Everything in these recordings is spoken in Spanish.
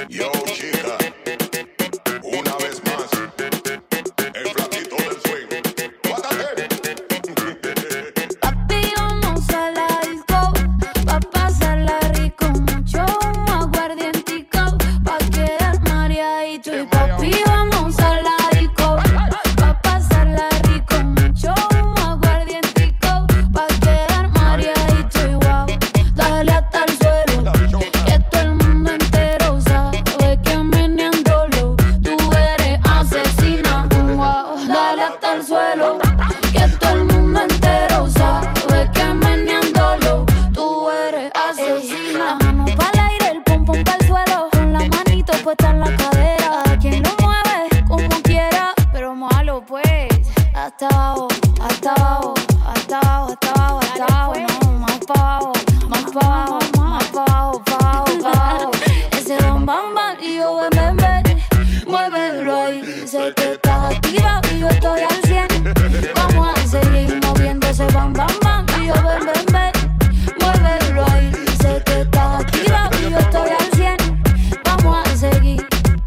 Yo, chica, una vez más, el flaquito del swing. Guárdate. Papi, vamos a la disco, pa' pasarla rico, mucho humo, aguardientico, pa' quedar mareadito. Y papi, vamos a la disco, pa' pasarla rico, mucho humo, aguardientico, pa' quedar mareadito. Y wow, dale hasta el suelo, que todo el mundo entero sabe que meneándolo tú eres asesina. Wow, dale hasta el suelo, que todo el mundo entero sabe que meneándolo tú eres asesina. La mano pa'l aire, el pum pum pa'l suelo, con la manito puesta en la cadera. Quien lo mueve como quiera, pero mójalo pues. Hasta abajo, hasta abajo, hasta abajo, hasta abajo, hasta abajo. No, más pa' abajo, más pa' abajo, más pa' abajo, pa' abajo, pa' abajo. Ese bam bam bam y yo ven ven ven, muévelo ahí. Sé que estás activa y yo estoy al 100. Vamos a seguir moviendo ese bam bam bam y yo ven ven ven, muévelo ahí. Sé que estás activa y yo estoy al 100. Vamos a seguir.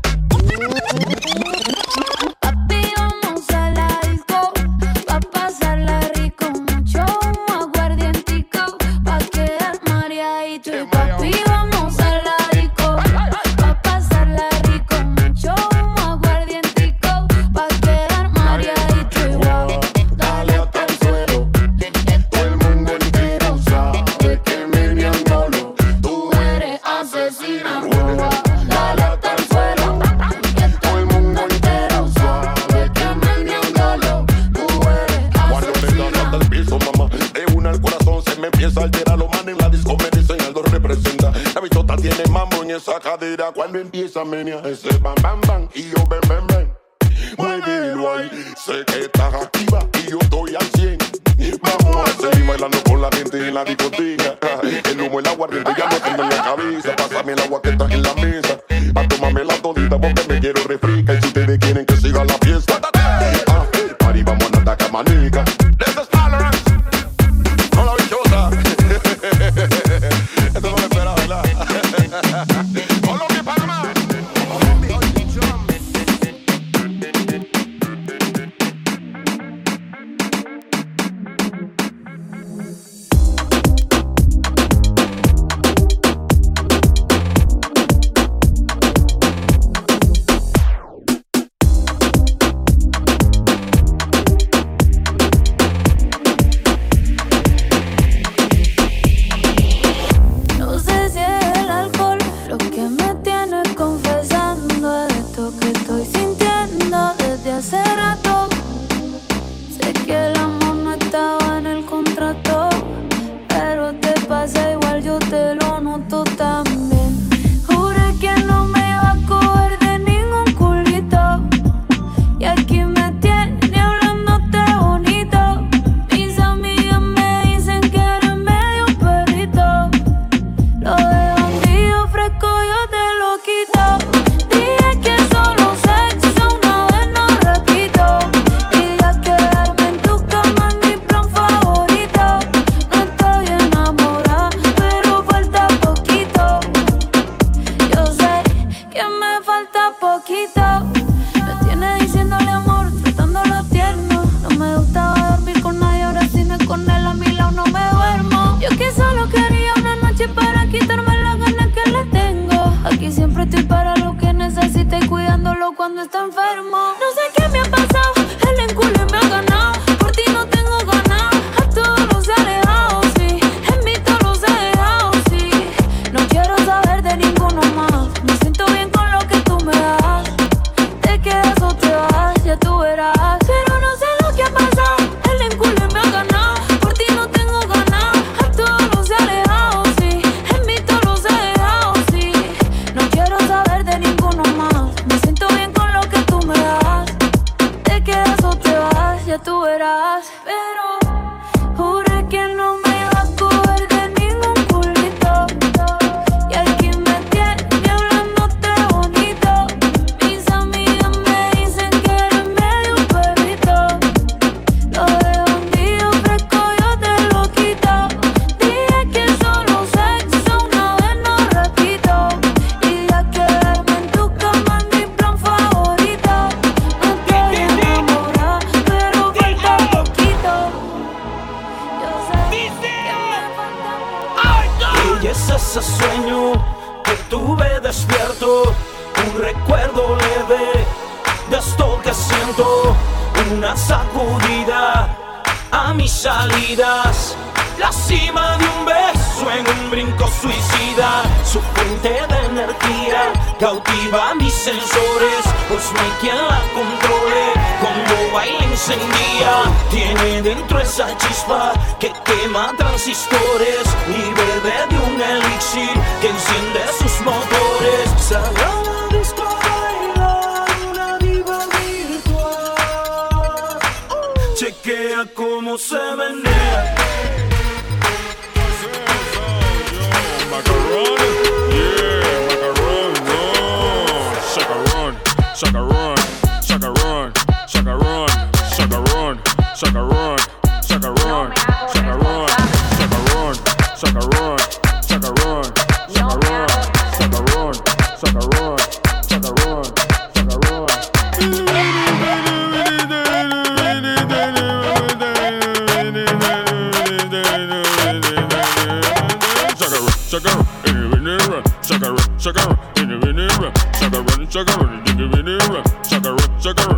Papi, vamos a la disco, pa' pasarla rico, mucho humo, aguardientico, pa' quedar mareadito. Y papi, vamos a la disco, pa' pasarla rico, mucho humo, aguardientico, pa' quedar mareadito. Y wow, dale hasta el suelo, que todo el mundo entero sabe que meneándolo tú eres asesina. Wow, dale hasta el suelo, que todo el mundo entero sabe que meneándolo tú eres Cuando me dan hasta asesina. el piso, mamá, de una al corazón se me empieza a alterar. Los manes en la disco me dicen Aldo representa. La bichota tiene mambo en esa cadera. Cuando empieza a menear ese bam bam bam y yo ven ven ven, muévelo ahí. Sé que estás activa y yo estoy al 100. Vamos a seguir bailando con la gente en la discoteca. El humo, el aguardiente ya no tengo en la cabeza. Pásame el agua que está en la mesa, pa' tomármela todita porque me quiero refrescar. Y si ustedes quieren que siga la fiesta, party, vamos a andar camanica. This is tolerance. Con la bichota. Esto no me esperaba, ¿verdad? Colombia y Panamá. No sé si es el alcohol lo que me tiene confesando esto que estoy sintiendo desde hace rato. Sé que el amor no estaba en el contrato, pero te pasa igual, yo te lo noto también. Juré que no me iba a coger de ningún culito, y aquí me tiene hablándote bonito. Mis amigas me dicen que eres medio perrito. Lo de bandido fresco yo te lo quito. Dije que solo sexo una vez no repito. Y ya quedarme en tu cama es mi plan favorito. No estoy enamorada, pero falta poquito. Yo sé que me falta poquito. Me tiene diciéndole amor, tratándolo tierno. No me gustaba dormir con nadie, ahora si no es con él a mi lado no me duermo. Yo que solo quería una noche para quitarme las ganas que le tengo. Aquí siempre estoy para lo que necesite y cuidándolo cuando está enfermo. No sé qué me ha pasado, el enculo me ha ganado. Por ti no tengo ganas, a todos los he alejado, sí. En mí todos los he dejado, sí. No quiero saber de ninguno más. Me siento bien con lo que tú me das. Te quedas o te vas, ya tú verás. Pero no sé lo que ha pasado, el enculo me ha ganado. Por ti no tengo ganas, a todos los he alejado, sí. En mí todos los he dejado, sí. No quiero saber de ninguno más. Me siento bien con lo que tú me das. momento, un recuerdo leve de esto que siento, una sacudida a mis salidas, la cima de un beso en un brinco suicida, su fuente de energía cautiva mis sensores, pues no hay quien la controle, cuando baila encendida, tiene dentro esa chispa que quema transistores, y bebe de un elixir que enciende sus motores, sale a la disco a bailar una diva virtual, chequea cómo se menea. Chacarón, chacarón, chacarón, chacarón, chacarón, chacarón, chacarón, chacarón, chacarón, chacarón, chacarón, chacarón, chacarón, chacarón, chacarón. Chacarón, chacarón, chacarón, chacarón, chacarón. Chacarón,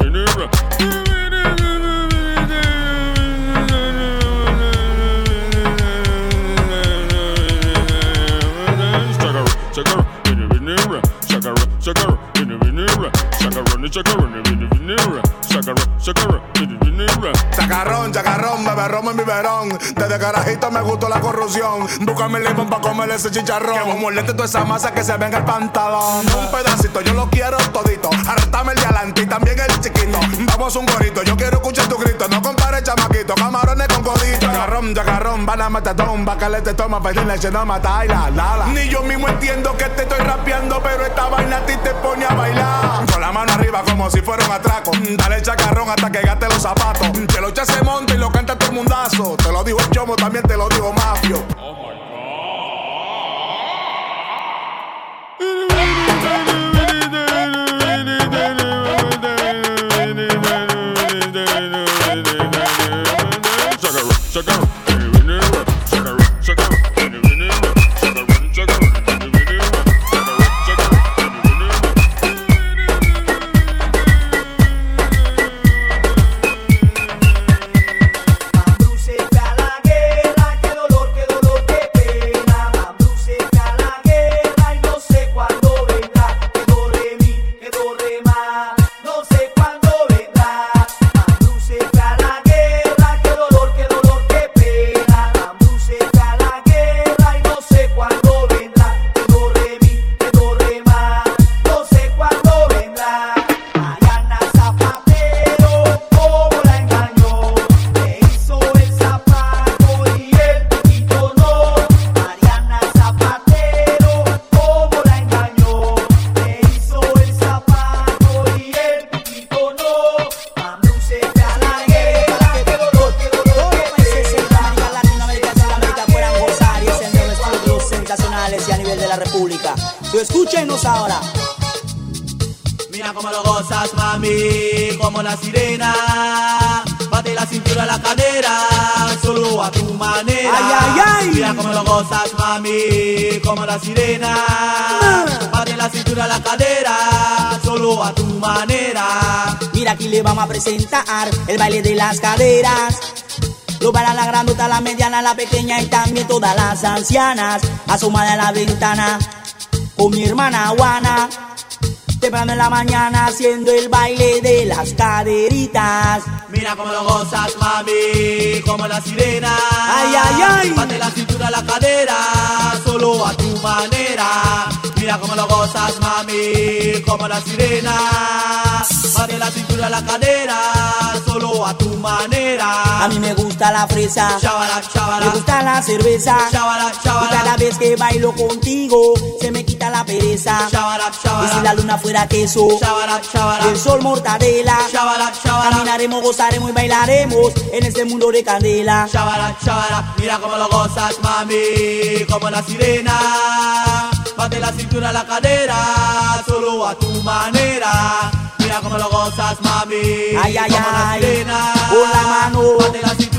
chacarrón, beberrón en biberón. Desde carajito me gustó la corrupción. Búscame el limón pa' comer ese chicharrón. Que vos moleste toda esa masa que se venga el pantalón. Un pedacito, yo lo quiero todito. Arréstame el de adelante y también el chiquito. Vamos un gorito, yo quiero escuchar tu grito. No compares chamaquito, camarones con codito. Chacarrón, chacarrón, van a matatón. Bacalete toma, pedín leche, no mata y la. Ni yo mismo entiendo que te estoy rapeando, pero esta vaina a ti te pone a bailar. Con la mano arriba como si fuera un atraco. Dale chacarrón hasta que gaste los zapatos. Que lo echa se monta y lo canta todo el mundazo. Te lo digo el chomo, también te lo digo mafio. y a nivel de la República. Tú escúchenos ahora. Mira cómo lo gozas, mami, como la sirena. Bate la cintura a la cadera, solo a tu manera. Ay, ay, ay. Mira cómo lo gozas, mami, como la sirena. Bate la cintura a la cadera, solo a tu manera. Mira, aquí le vamos a presentar el baile de las caderas. Lo bailan la grandota, la mediana, la pequeña y también todas las ancianas. Asomada a la ventana con mi hermana Juana, temprano en la mañana haciendo el baile de las caderitas. Mira cómo lo gozas, mami, como la sirena. Ay, ay, ay. Bate la cintura a la cadera, solo a tu manera. Mira cómo lo gozas, mami, como la sirena. Bate la cintura a la cadera, solo a tu manera. A mí me gusta la fresa, Chábala, chábala. me gusta la cerveza, Chábala, y chábala. cada vez que bailo contigo se me quita la pereza. Chábala, chábala. Y si la luna fuera queso, Chábala, chábala. el sol mortadela, Chábala, chábala. caminaremos, gozaremos y bailaremos en este mundo de candela. Chábala, chábala. Mira cómo lo gozas, mami, como la sirena. Bate la cintura a la cadera, solo a tu manera. Mira cómo lo gozas, mami, Ay, ay, como la ay. sirena. Con la mano. Bate la cintura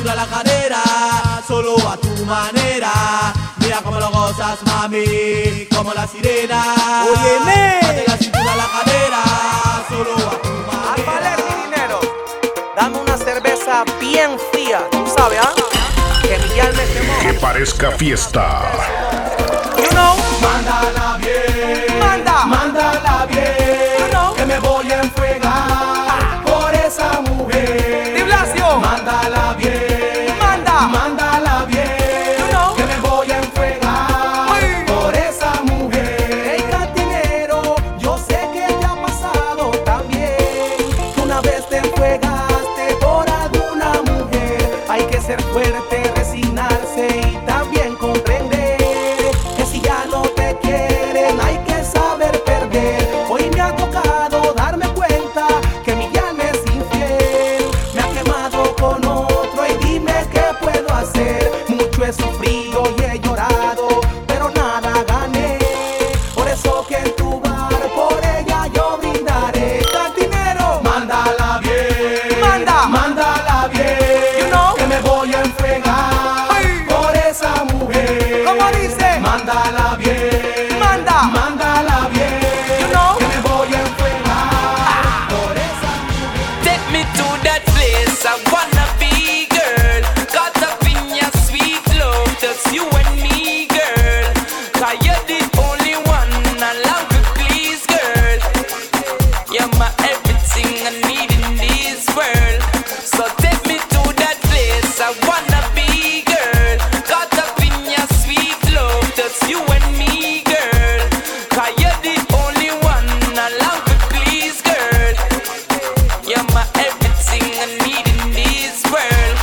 cintura, la cadera, solo a tu manera. Mira cómo lo gozas, mami, como la sirena. Óyeme. Mate la cintura, la cadera, solo a tu manera. Al valer mi dinero, dame una cerveza bien fría, tú sabes, ¿ah? Que mi alma se moja. Que parezca fiesta. You know, Mándala bien, mándala bien, You know. que me voy a enfregar por esa mujer. Di Blasio. Mándala bien, Mándala bien, You know. que me voy a enfregar Uy. por esa mujer. Hey, cantinero, yo sé que te ha pasado también, que una vez te enfregaste por alguna mujer. Hay que ser fuerte, resignarse y también comprender que si ya no te quieren hay que saber perder. Hoy me ha tocado darme cuenta que mi alma es infiel. Me ha quemado con otro y dime qué puedo hacer. Mucho he sufrido y he llorado, pero nada gané. Por eso que en tu bar por ella yo brindaré. Cantinero, mándala bien, mándala bien, You know. que me voy a enfregar Ay. por esa mujer. ¿Cómo dice? Mándala bien, mándala bien, You know. que me voy a enfregar por esa mujer. Take me to that place I wanna be, girl. Caught up in your sweet love, just you and me, girl. 'Cause you're the only one I love to please, girl. You're my everything I need in this world. So take me to that place I wanna be, girl. Caught up in your sweet love, just you and me, girl. 'Cause you're the only one I love to please, girl. You're my everything I need in this world.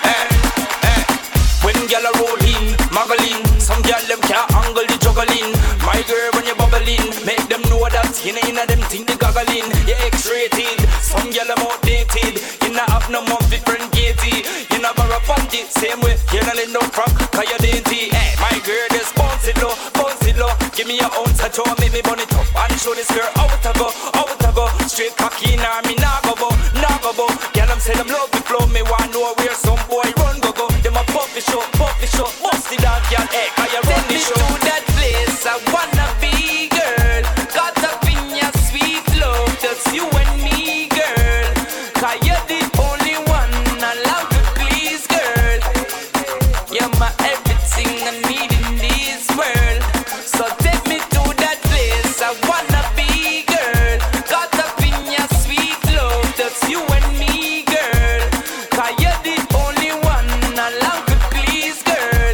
When y'all are rolling, muggling, some y'all them can't angle the juggling. My girl, when you're bubbling, make them know that you know inna them thing the goggling. You're X-rated, some y'all are outdated. You not have no more different gauzy. You not borrow panty, same way. You not let no crack, 'cause you're dainty. Hey, my girl, just bounce it low, bounce it low. Give me your own touch, oh, make me burn it up. And show this girl how to go, how to go. Straight cocky in her, me nah go bo, nah go bo. Girl, I'm say them love the flow, me want know where some boy run go go. Them a puffy show, bust it out, girl, hey, 'cause you run the show. Take me to that place I wanna be, girl. Caught up in your sweet love, just you and me, girl. 'Cause you're the only one I love to please, girl. You're my everything I need in this world. So take me to that place I wanna be, girl. Caught up in your sweet love, just you and me, girl. 'Cause you're the only one I love to please, girl.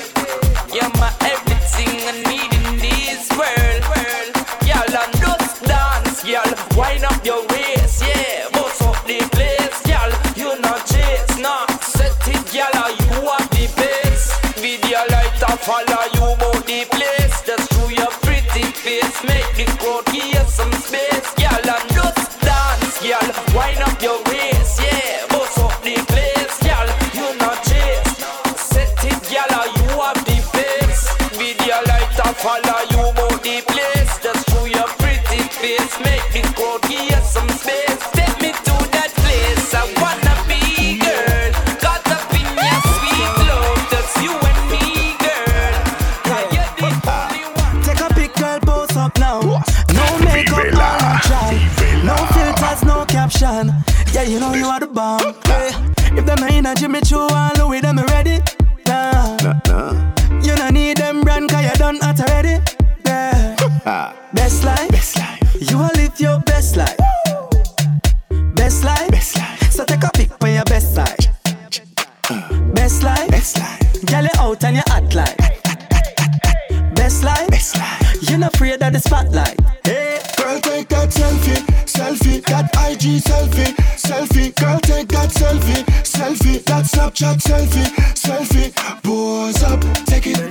You're my everything I need in this world. Y'all and just dance, y'all. Wind up your waist, yeah. Bust up the place, y'all. You not chase, nah. Set it, y'all. You have the pace. Video light up, follow you about the place. Just through your pretty face, make the crowd give some space, y'all. And just dance, y'all. Wind up your waist, yeah. Bust up the place, y'all. You not chase. Set it, y'all. You have the pace. Video light up, follow you about the place. Just through your pretty face, make the crowd give some space. Take me to that place I wanna be, girl. Caught up in your sweet love, just you and me, girl. 'Cause you're the only one. Take a pic, girl, pose up now. No makeup, Vivela, all try. Vivela. No filters, no caption. Yeah, you know you are the bomb. Yeah. If them ain't a Jimmy Choo and Louis, them ready. Nah. You don't need them brand, 'cause you done at already. Yeah. Best life. You will live your best life. Best life. So take a pic for your best side. Best life. Girl, you out and you act like. Best life. You're not afraid of the spotlight. Hey. Girl, take that selfie, that IG selfie. Girl, take that selfie, that Snapchat selfie. Pose up, take it.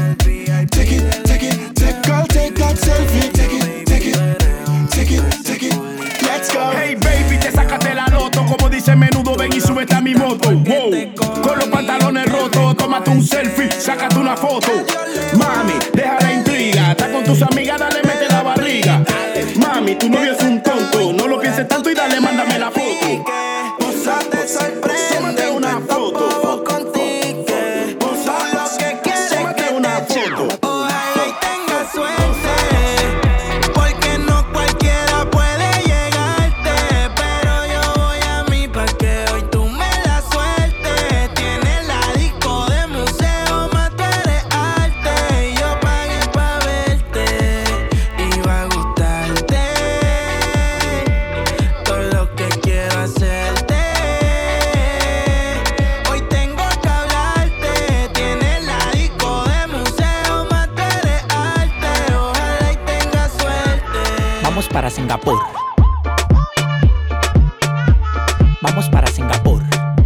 Girl, take that selfie, take it. Let's go. Hey baby, te sacaste la loto. Como dice Menudo, ven y súbete a mi moto. Wow. Con los pantalones rotos, tómate un selfie, sácate una foto. Mami, deja la intriga. Está con tus amigas, dale, mete la barriga. Mami, tu novio es un tonto. No lo pienses tanto y dale, mándame la foto. Te sorprende Tómate una foto. Vamos para Singapur. Vamos para Singapur.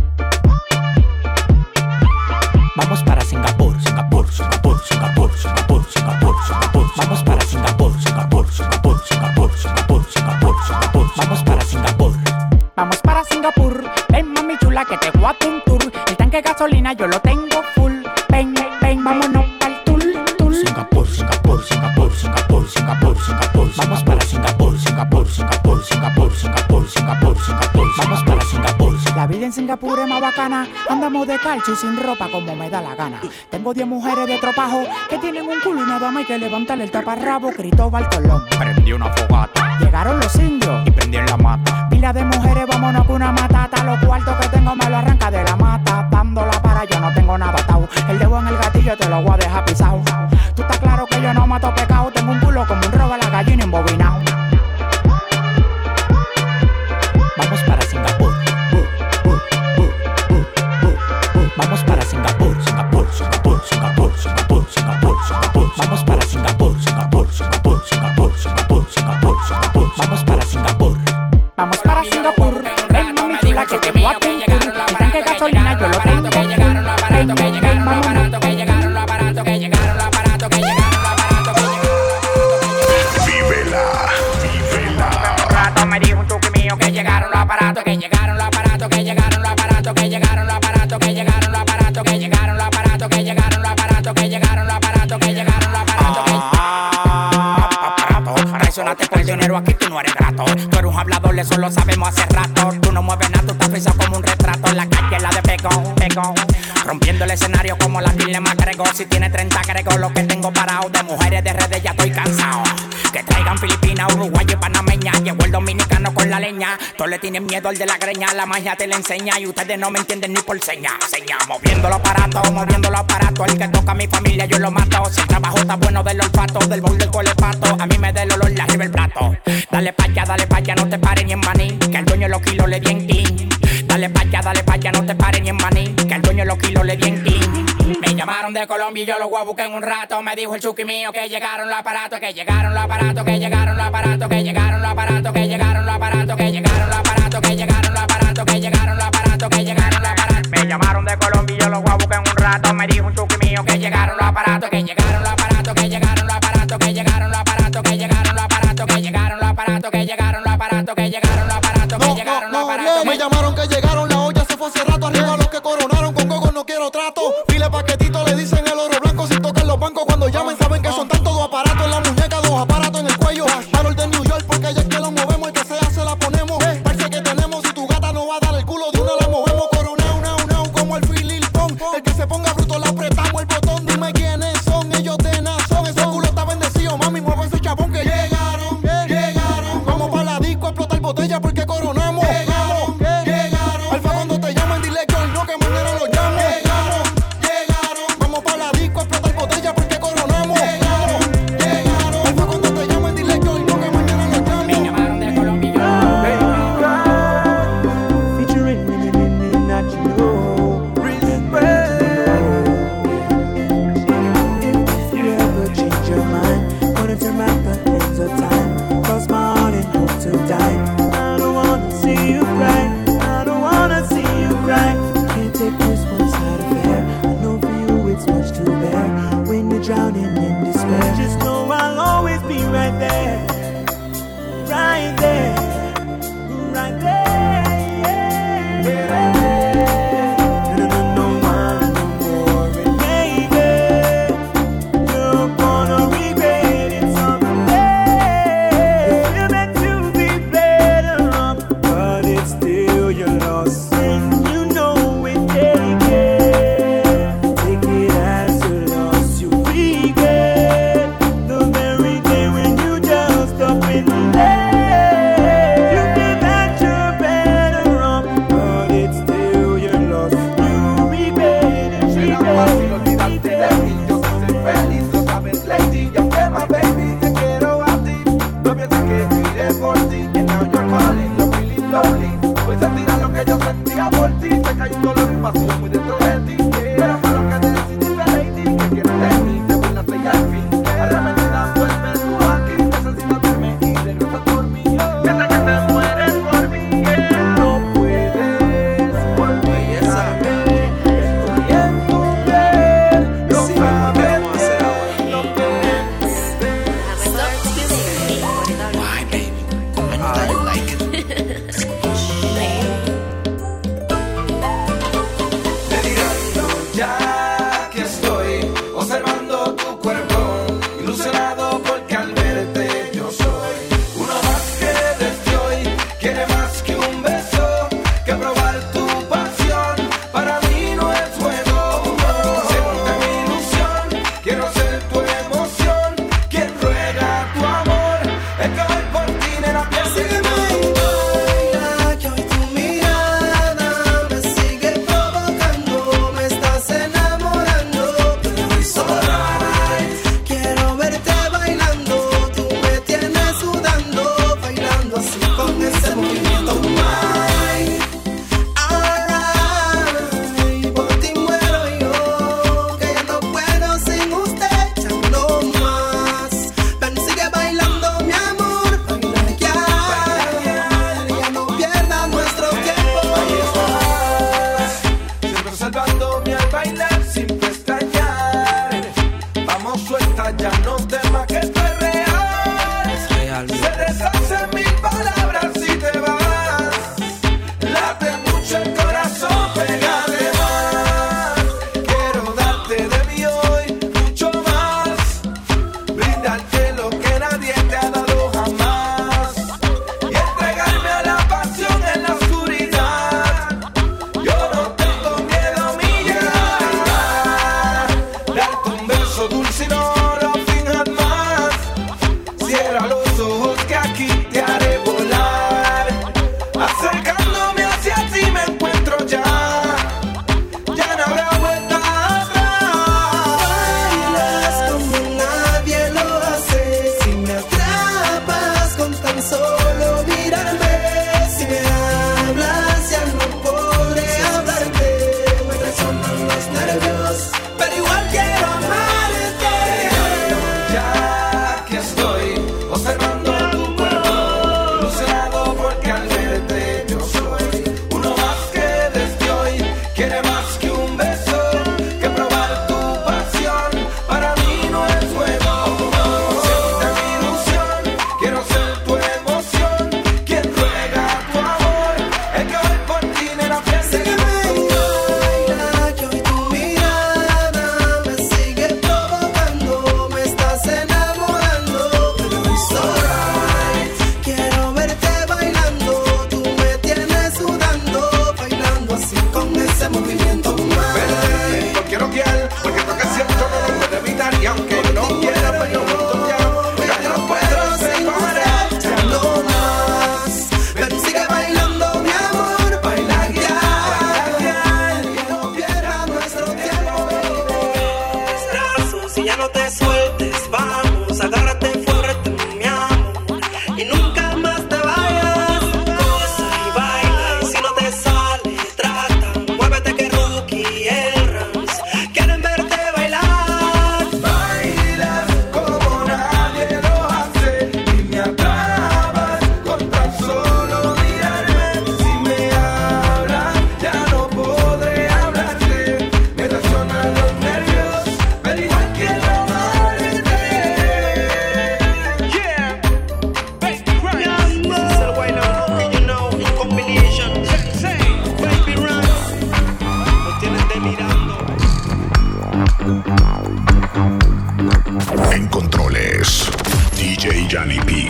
Vamos para Singapur, Singapur, Singapur, Singapur, Singapur, Singapur, Singapur. Vamos para Singapur, Singapur, Singapur, Singapur, Singapur, Singapur, Singapur. Vamos para Singapur. Vamos para Singapur. Ven mami chula que te voy a un tour. El tanque de gasolina yo lo tengo full. Ven, ven, vámonos pa'l tour, tour. Singapur, Singapur, Singapur, Singapur, Singapur, Singapur. Vamos para Singapur, Singapur, Singapur, Singapur, Singapur, Singapur, Singapur. Vamos para Singapur. La vida en Singapur es más bacana. Andamos de calcio y sin ropa como me da la gana. Tengo 10 mujeres de tropajo que tienen un culo y nada más hay que levantarle el taparrabo. Cristóbal Colón prendió una fogata. Llegaron los indios y prendí en la mata. Pila de mujeres, vámonos con una matata. Los cuartos que tengo me lo arranca de la mata. Dándola para yo no tengo nada atado. El dedo en el gatillo te lo voy a dejar pisado. Tú estás claro que yo no mato pecado. Tengo un culo como un robo a la gallina embobinado. Vamos para Singapur. Vamos para Singapur, Singapur, Singapur, Singapur, Singapur, Singapur, Singapur. Vamos para Singapur, Singapur, Singapur, Singapur, Singapur, Singapur, Singapur. Vamos para Singapur. Vamos para Singapur. Ven mami chula que te voy a un tour. El tanque de gasolina yo lo tengo full. Ven, ven, vámonos. Me dijo un chuki mío que llegaron los aparatos, que llegaron los aparatos, que llegaron los aparatos, que llegaron los aparatos, que llegaron los aparatos, que llegaron los aparatos, que llegaron los aparatos, que llegaron los aparatos, que llegaron los aparatos, aparatos. Traicionaste por dinero, aquí tú no eres grato. Tú eres un hablador, eso lo sabemos hace rato. Tú no mueves nada, tú estás frisado como un retrato. En la calle la de pegón, pegón. Rompiendo el escenario como la Kirle McGregor. Si tiene 30 agrego lo que tengo parado. De mujeres de redes ya estoy cansado. Que traigan Filipinas, Uruguay y Panameña. Llegó el dominicano con la leña. Todos le tienen miedo al de la greña. La magia te la enseña y ustedes no me entienden ni por seña. Seña, moviendo los aparatos, moviendo los aparatos. El que toca a mi familia yo lo mato. Si el trabajo está bueno del olfato, del bol del colepato. A mí me da el olor de arriba el plato. Dale pa' allá, no te pares ni en maní. Que el dueño de los kilos le di en clean. Dale pa' allá, no te pares ni en maní. Que el dueño de los kilos le di en clean. Me llamaron de Colombia y yo los voy a buscar en un rato. Me dijo el chuki mío que llegaron los aparatos, que llegaron los aparatos, que llegaron los aparatos, que llegaron los aparatos, que llegaron los aparatos, que llegaron los aparatos, que llegaron los aparatos, que llegaron los aparatos, que llegaron los aparatos. Me llamaron de Colombia y yo los voy a buscar en un rato. Me dijo un chuki mío que llegaron los aparatos, que llegaron los aparatos, que llegaron los aparatos, que llegaron los aparatos, que llegaron los aparatos, que llegaron los aparatos, que llegaron los aparatos, que llegaron los aparatos, que llegaron los aparatos. Me llamaron que llegaron, la olla se fue hace rato. Arriba los que coronaron, con gogo no quiero trato. File paquetito, le dicen el oro blanco. Sin tocar los bancos, cuando llamen saben que son tantos dos aparatos en la muñeca, dos aparatos en el cuello. Valor de New York, porque allá es que lo movemos. El que sea se la ponemos. Parece que tenemos, si tu gata no va a dar el culo de una la movemos. Coronao, nao, nao, como el Philip Pong. El que se ponga bruto le apretamos el botón. Dime quiénes son ellos. los ojos que aquí te haré volar. Acercándome hacia ti me encuentro ya. Ya no habrá vuelta atrás. Bailas como nadie lo hace. Si me atrapas con tan solo mirarme. Si me hablas ya no podré hablarte. Me traicionan los nervios, pero igual quiero amarte. Ya aquí estoy observando tu cuerpo, ilusionado porque al verte yo soy uno más que desde hoy quiere más que un beso, que probar tu pasión. Para mí no es juego. Siente mi ilusión, quiero ser tu emoción. Quien ruega tu amor, el que hoy por ti en la fiesta. Baila, que hoy tu mirada me sigue provocando. Me estás enamorando, pero it's alright. Quiero verte bailando, tú me tienes sudando. Bailando así con ese movimiento más. No quiero guiar, porque esto que siento no lo puedo evitar. Y aunque no quiera, pues yo junto ya no puedo separar. Ya no más, pero sigue bailando mi amor. Baila ya, que no pierda nuestro tiempo. Mis brazos y ya no te sueltes, vamos, agárrate fuerte, mi amor, y nunca más te vayas. Goza y baila, y si no te sale, trata, muévete que Rookie el Rams quieren verte bailar. Bailas como nadie lo hace y me atrapas con tan solo mirarme. Si me hablas ya no podré hablarte. Me traicionan los nervios, pero igual quiero amarte. Yeah, baby, right. This is el Wayne Rookie, you know, in combination. Baby Rams, lo tienen delirando. En controles, DJ Johnny P.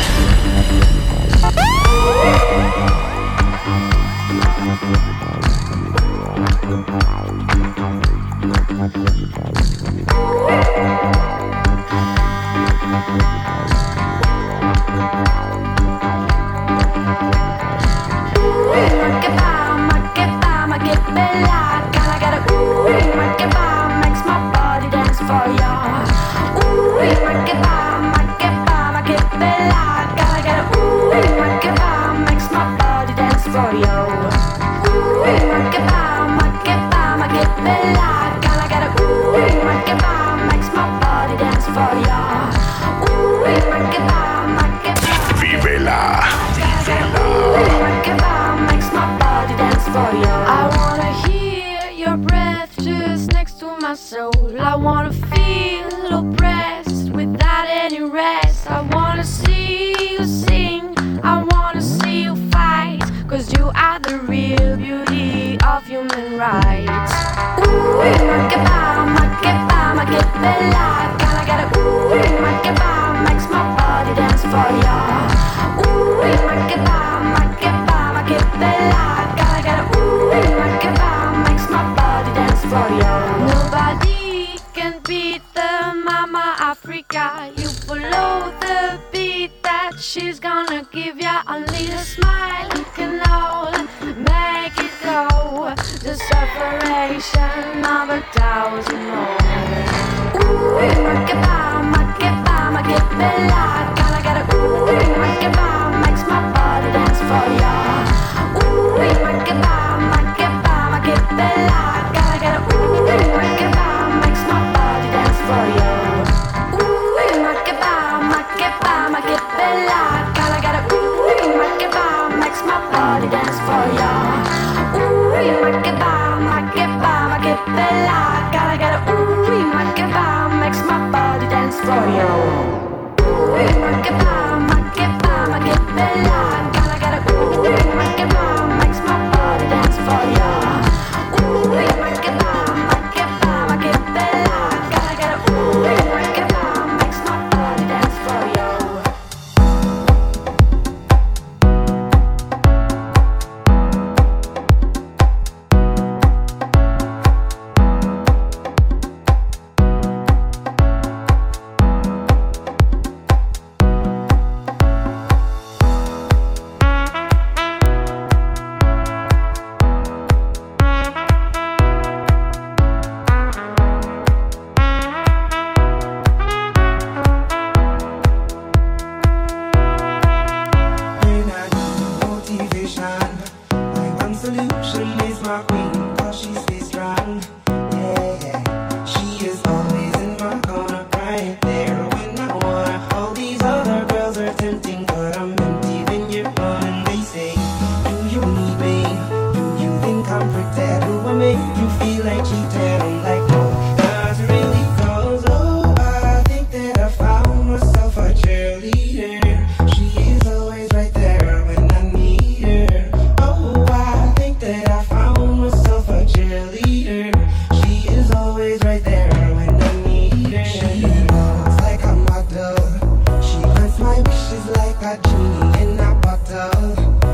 Vívela. I wanna hear your breath just next to my soul. I wanna feel oppressed without any rest. I wanna see you sing, I wanna see you fight, 'cause you are the real beauty of human rights. Bella, gotta get it. Makes my body dance for ya. Bella, gotta get it. Makes my body dance for ya. Nobody can beat the Mama Africa. You follow the beat that she's gonna give ya. Only a smile can all make it go. The separation of 1,000 more. Bella, gotta get it. Makes my body dance for ya. Bella, gotta get it. Makes my body dance for ya. Bella, gotta get it. Makes my body dance for ya. Bella, gotta get it. Makes my body dance for ya. Bella, gotta get it. Makes my body dance for ya. her. She is always right there when I need her. Oh, I think that I found myself a cheerleader. She is always right there when I need her. She looks like a model. She grants my wishes like a genie in a bottle.